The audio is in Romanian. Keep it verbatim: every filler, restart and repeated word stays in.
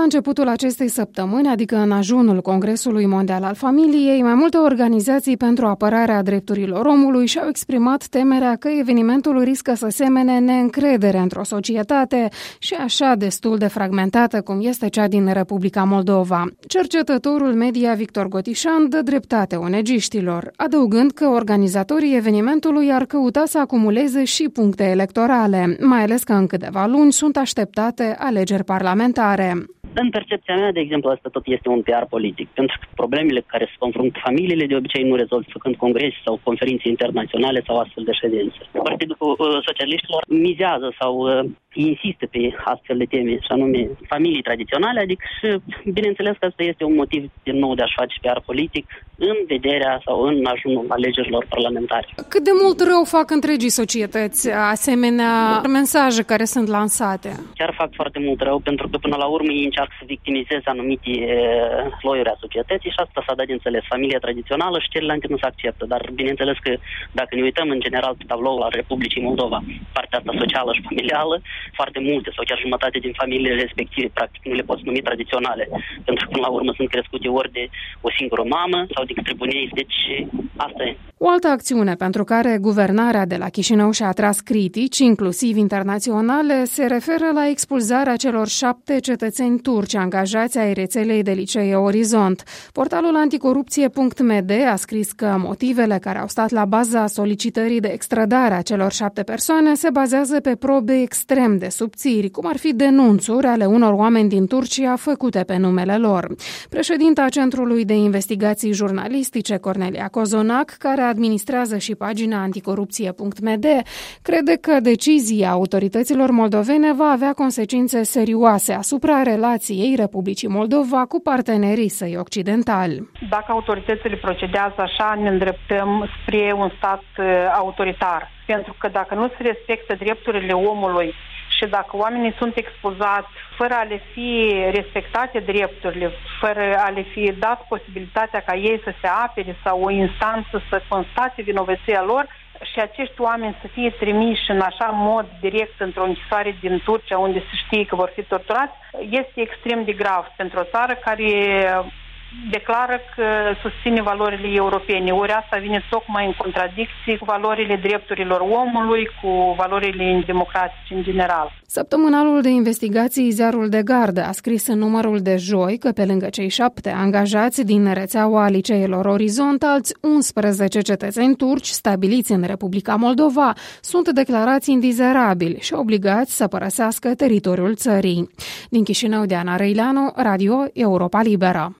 începutul acestei săptămâni, adică în ajunul Congresului Mondial al Familiei, mai multe organizații pentru apărarea drepturilor omului și-au exprimat temerea că evenimentul riscă să semene neîncredere într-o societate și așa destul de fragmentată cum este cea din Republica Moldova. Cercetătorul media Victor Gotișan dă dreptate onegiștilor, adăugând că organizatorii evenimentului ar căuta să acumuleze și puncte electorale, mai ales că în câteva luni sunt așteptate alegeri parlamentare. În percepția mea, de exemplu, asta tot este un P R politic, pentru că problemele cu care se confruntă familiile de obicei nu rezolv făcând congrese sau conferințe internaționale sau astfel de ședințe. Partidul Socialiștilor mizează sau uh, insistă pe astfel de teme, și anume familii tradiționale, adică și, bineînțeles că asta este un motiv din nou de a-și face P R politic în vederea sau în ajunul alegerilor parlamentare. Cât de mult rău fac întregii societăți asemenea mesaje care sunt lansate? Chiar fac foarte mult rău, pentru că până la urmă ei încearcă să victimizeze anumite slojuri a societății și asta s-a dat de înțeles. Familia tradițională și celelalte nu se acceptă, dar bineînțeles că dacă ne uităm în general pe tabloul al Republicii Moldova, partea asta socială și familială, foarte multe sau chiar jumătate din familiile respective practic nu le poți numi tradiționale, pentru că până la urmă sunt crescute ori de o singură mamă sau de către bunici, deci asta e. O altă acțiune pentru care guvernarea de la Chișinău și-a atras critici, inclusiv internaționale, se referă la expulzarea celor șapte cetățeni turci angajați ai rețelei de licee Orizont. Portalul anticorupție punct m d a scris că motivele care au stat la baza solicitării de extradare a celor șapte persoane se bazează pe probe extrem de subțiri, cum ar fi denunțuri ale unor oameni din Turcia făcute pe numele lor. Președinta Centrului de Investigații Jurnalistice, Cornelia Cozonac, care administrează și pagina anticorupție punct m d, crede că decizia autorităților moldovene va avea consecințe serioase asupra relației Republicii Moldova cu partenerii săi occidentali. Dacă autoritățile procedează așa, ne îndreptăm spre un stat autoritar. Pentru că dacă nu se respectă drepturile omului și dacă oamenii sunt expulzați fără a le fi respectate drepturile, fără a le fi dat posibilitatea ca ei să se apere sau o instanță să constate vinovăția lor, și acești oameni să fie trimiși în așa mod direct într-o închisoare din Turcia, unde se știe că vor fi torturați, este extrem de grav pentru o țară care declară că susține valorile europene. Ori asta vine tocmai în contradicție cu valorile drepturilor omului, cu valorile democratice în general. Săptămânalul de investigații Ziarul de Gardă a scris în numărul de joi că pe lângă cei șapte angajați din rețeaua liceelor Orizont, alți unsprezece cetățeni turci stabiliți în Republica Moldova sunt declarați indizerabili și obligați să părăsească teritoriul țării. Din Chișinău, Diana Răileanu, Radio Europa Liberă.